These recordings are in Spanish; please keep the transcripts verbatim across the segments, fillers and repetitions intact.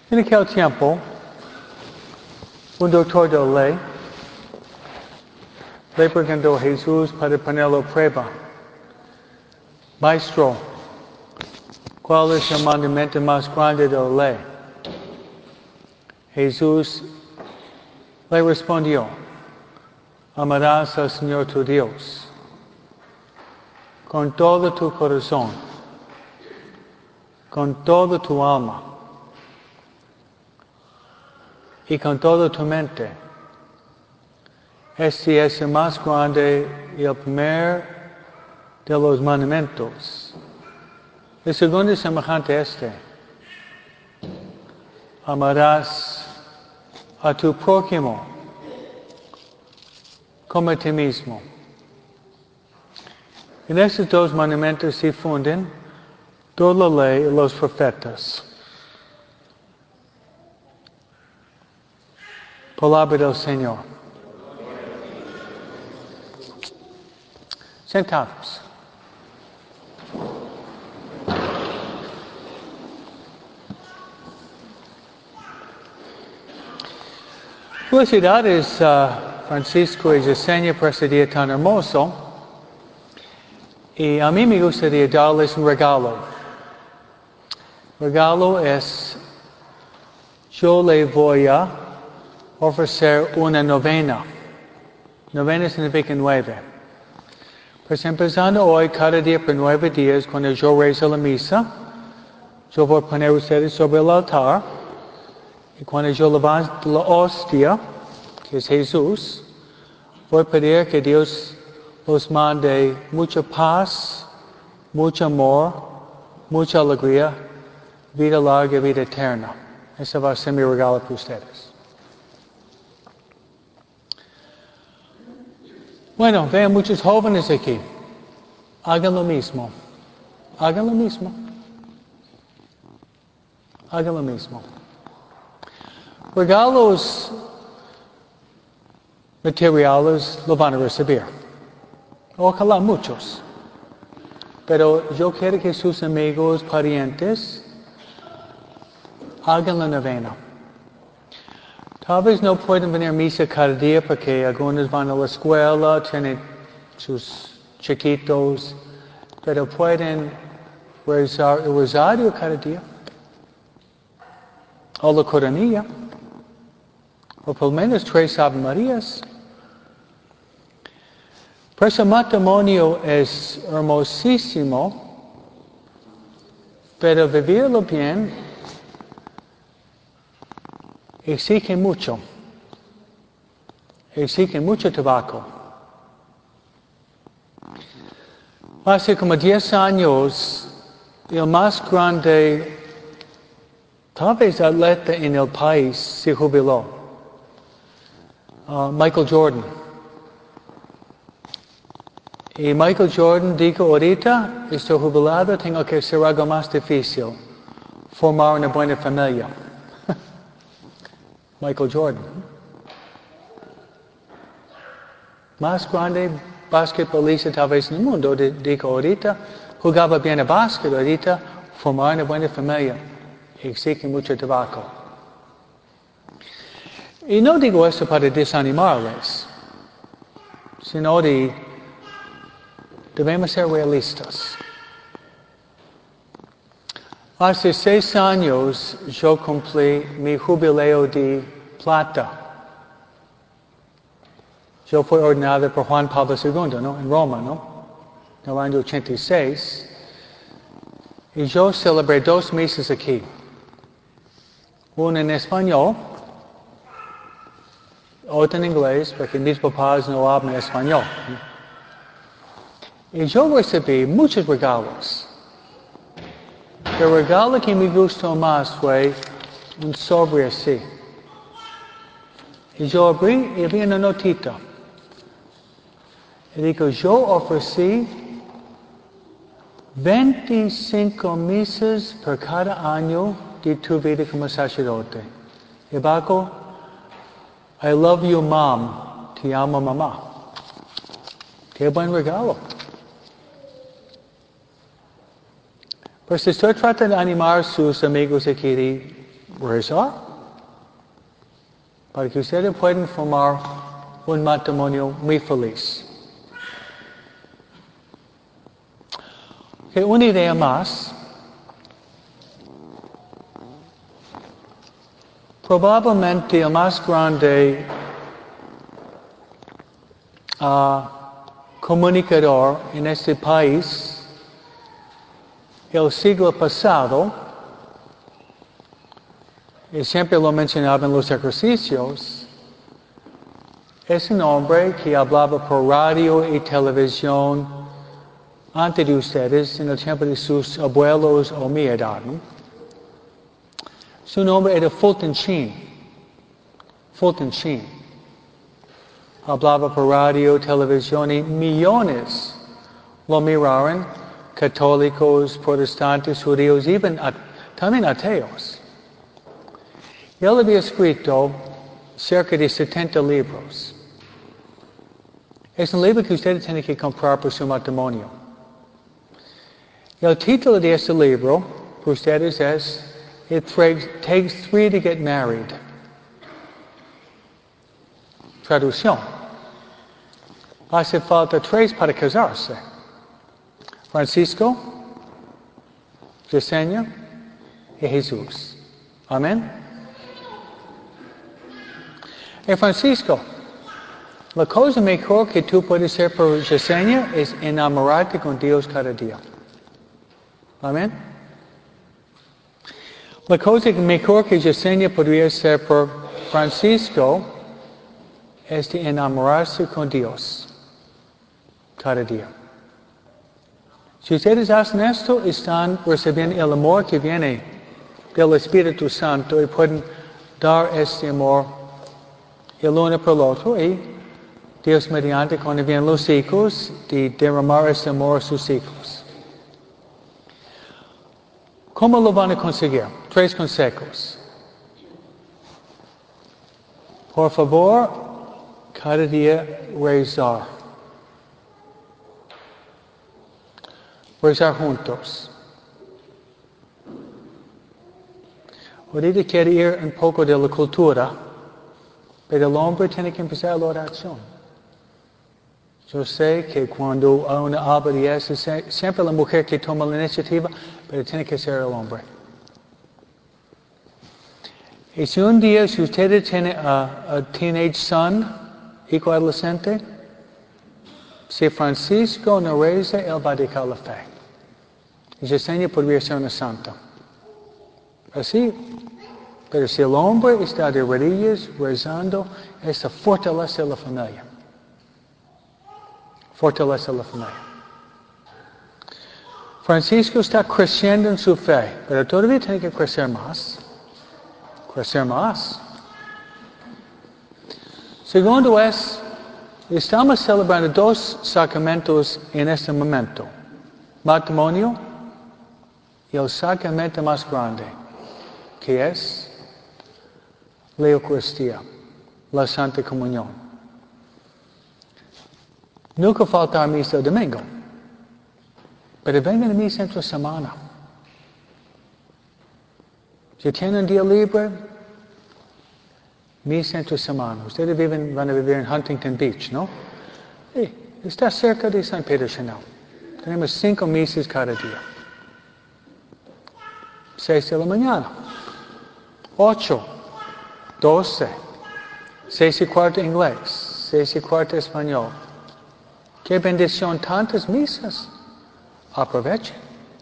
En aquel tiempo, un doctor de la ley le preguntó a Jesús para ponerlo a prueba. Maestro, ¿cuál es el mandamiento más grande de la ley? Jesús le respondió, amarás al Señor tu Dios con todo tu corazón, con toda tu alma y con toda tu mente. Este es el más grande y el primer de los mandamientos. El segundo es semejante a este. Amarás a tu prójimo como a ti mismo. En estos dos mandamientos se funden toda la ley y los profetas. Palabra del Señor. Sentados. Felicidades a Francisco y Yesenia por este día tan hermoso. Y a mí me gustaría darles un regalo. Regalo es, yo le voy a ofrecer una novena. Novena significa nueve. Pues empezando hoy, cada día por nueve días, cuando yo rezo la misa, yo voy a poner ustedes sobre el altar. Y cuando yo levante la hostia, que es Jesús, voy a pedir que Dios los mande mucha paz, mucho amor, mucha alegría, vida larga, vida eterna. Ese va a ser mi regalo para ustedes. Bueno, veo muchos jóvenes aquí. Hagan lo mismo. Hagan lo mismo. Hagan lo mismo. Regalos materiales lo van a recibir. Ojalá muchos. Pero yo quiero que sus amigos, parientes, hagan la novena. Tal vez no pueden venir a misa cada día porque algunos van a la escuela, tienen sus chiquitos, pero pueden rezar el rosario cada día. O la coronilla. O por lo menos tres Ave Marías. Pues el matrimonio es hermosísimo, pero vivirlo bien exige mucho. Exige mucho tabaco. Hace como diez años, el más grande, tal vez atleta en el país, se jubiló. Uh, Michael Jordan. Y Michael Jordan dijo, ahorita estoy jubilado, tengo que hacer algo más difícil, formar una buena familia. Michael Jordan. Más grande basquetbolista tal vez en el mundo, dijo, ahorita jugaba bien a básquet, ahorita formar una buena familia exige mucho tabaco. Y no digo esto para desanimarles, sino de debemos ser realistas. Hace seis años yo cumplí mi jubileo de plata. Yo fui ordenado por Juan Pablo segundo, ¿no? En Roma, ¿no? En el año ochenta y seis. Y yo celebré dos misas aquí. Una en español, otra en inglés, porque mis papás no hablan español. Y yo recibí muchos regalos. El regalo que me gustó más fue un sobre así. Y yo abrí y vi una notita. Y digo, yo ofrecí veinticinco misas por cada año de tu vida como sacerdote. Y abajo, I love you, mom. Te amo, mamá. Qué buen regalo. Pues estoy tratando de animar a sus amigos aquí de rezar para que ustedes puedan formar un matrimonio muy feliz. Okay, una idea más. Probablemente el más grande uh, comunicador en este país, el siglo pasado, y siempre lo mencionaba en los ejercicios, es un hombre que hablaba por radio y televisión antes de ustedes, en el tiempo de sus abuelos o mi edad, ¿no? Su nombre era Fulton Sheen. Fulton Sheen. Hablaba por radio, televisión y millones lo miraron, católicos, protestantes, judíos, even, también ateos. Él había escrito cerca de setenta libros. Es un libro que ustedes tienen que comprar por su matrimonio. El título de este libro para ustedes es It Takes Three to Get Married. Traducción. Hace falta tres para casarse. Francisco, Yesenia y Jesús. Amén. Y Francisco, la cosa mejor que tú puedes hacer por Yesenia es enamorarte con Dios cada día. Amén. La cosa mejor que Yesenia podría hacer por Francisco es de enamorarse con Dios cada día. Si ustedes hacen esto, están recibiendo el amor que viene del Espíritu Santo y pueden dar este amor el uno por el otro y Dios mediante cuando vienen los hijos de derramar este amor a sus hijos. ¿Cómo lo van a conseguir? Tres consejos. Por favor, cada día rezar. Rezar juntos. Ahorita quiero ir un poco de la cultura, pero el hombre tiene que empezar la oración. Yo sé que cuando hay una habla de eso, siempre la mujer que toma la iniciativa, pero tiene que ser el hombre. Y si un día, si ustedes tienen a, a teenage son, hijo adolescente, si Francisco no reza, él va a dejar la fe. Y Yesenia podría ser una santa. Así. Pero si el hombre está de rodillas rezando, esa fortalece la familia. Fortalece la familia. Francisco está creciendo en su fe, pero todavía tiene que crecer más. Crecer más. Segundo es, estamos celebrando dos sacramentos en este momento. Matrimonio y el sacramento más grande, que es la Eucaristía, la Santa Comunión. Nunca faltar misa el domingo. Pero vengan a misa entre semana. Si tienen un día libre, misa entre semana. Ustedes viven, van a vivir en Huntington Beach, ¿no? Sí, está cerca de San Pedro Chinal. Tenemos cinco misas cada día. Seis de la mañana. Ocho. Doce. Seis y cuarto inglés. Seis y cuarto español. Qué bendición, tantas misas. Aprovechen.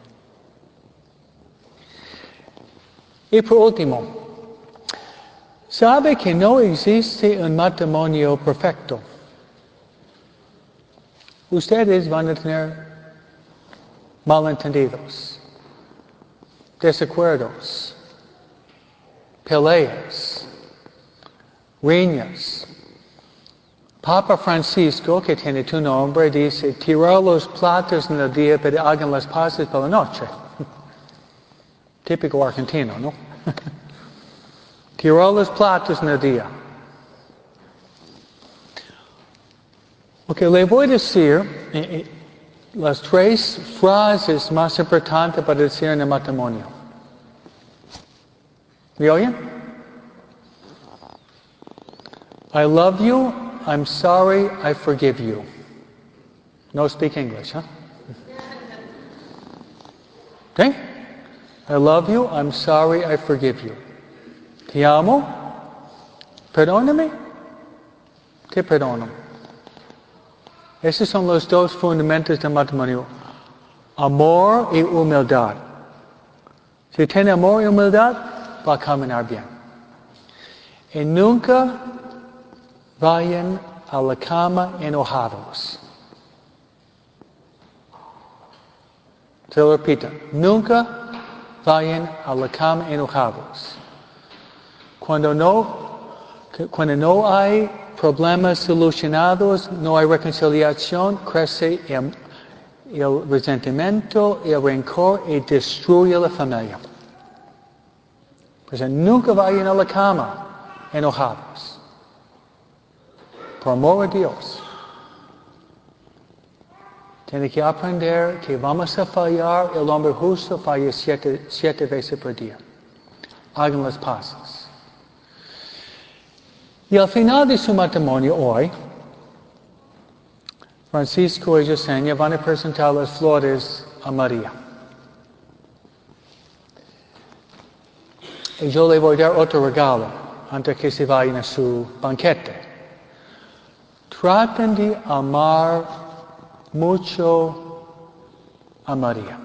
Y por último, sabe que no existe un matrimonio perfecto. Ustedes van a tener malentendidos, desacuerdos, peleas, riñas. Papa Francisco, que tiene tu nombre, dice, tirar los platos en el día, pero hagan las paces por la noche. Típico argentino, ¿no? Tirar los platos en el día. Ok, le voy a decir eh, eh, las tres frases más importantes para decir en el matrimonio. ¿Me oyen? I love you, I'm sorry, I forgive you. No speak English, huh? Okay? I love you, I'm sorry, I forgive you. Ti amo, perdóname, te perdono. Esos son los dos fundamentos del matrimonio. Amor y humildad. Si tiene amor y humildad, va a caminar bien. Y nunca vayan a la cama enojados. Se lo repito, nunca vayan a la cama enojados. Cuando no, cuando no hay problemas solucionados, no hay reconciliación, crece el, el resentimiento, el rencor y destruye la familia. Pues nunca vayan a la cama enojados. Por amor a Dios. Tiene que aprender que vamos a fallar. El hombre justo falla siete, siete veces por día. Hagan las paces. Y al final de su matrimonio hoy, Francisco y Yesenia van a presentar las flores a María. Y yo le voy a dar otro regalo antes que se vayan a su banquete. Traten de amar mucho a María.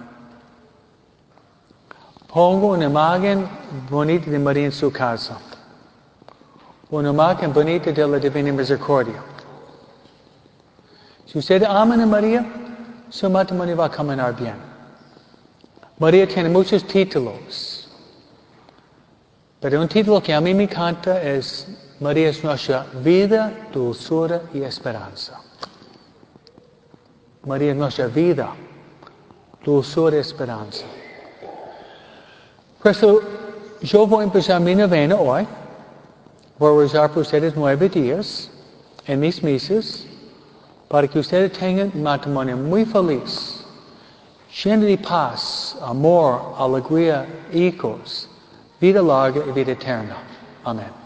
Pongo una imagen bonita de María en su casa. Una imagen bonita de la Divina Misericordia. Si ustedes aman a María, su matrimonio va a caminar bien. María tiene muchos títulos. Pero un título que a mí me encanta es María es nuestra vida, dulzura y esperanza. María es nuestra vida, dulzura y esperanza. Por eso yo voy a empezar mi novena hoy. Voy a rezar por ustedes nueve días en mis misas para que ustedes tengan un matrimonio muy feliz, lleno de paz, amor, alegría, hijos, vida larga y vida eterna. Amén.